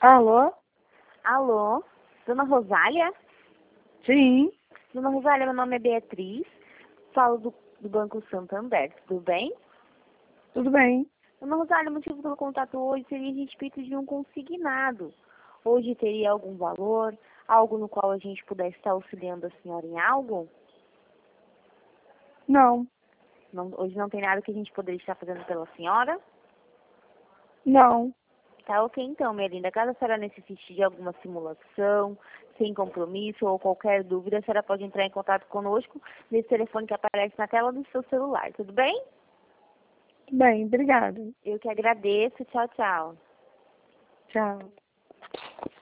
Alô? Alô, Dona Rosália? Sim, Dona Rosália, meu nome é Beatriz, falo do Banco Santander, tudo bem? tudo bem. Dona Rosália, o motivo do contato hoje seria a respeito de um consignado. Hoje teria algum valor, algo no qual a gente pudesse estar auxiliando a senhora em algo? Não, Hoje não tem nada que a gente poderia estar fazendo pela senhora? não. Tá ok então, minha linda. Caso a senhora necessite de alguma simulação, sem compromisso ou qualquer dúvida, a senhora pode entrar em contato conosco nesse telefone que aparece na tela do seu celular, tudo bem? Tudo bem, obrigada. Eu que agradeço. Tchau, tchau. Tchau.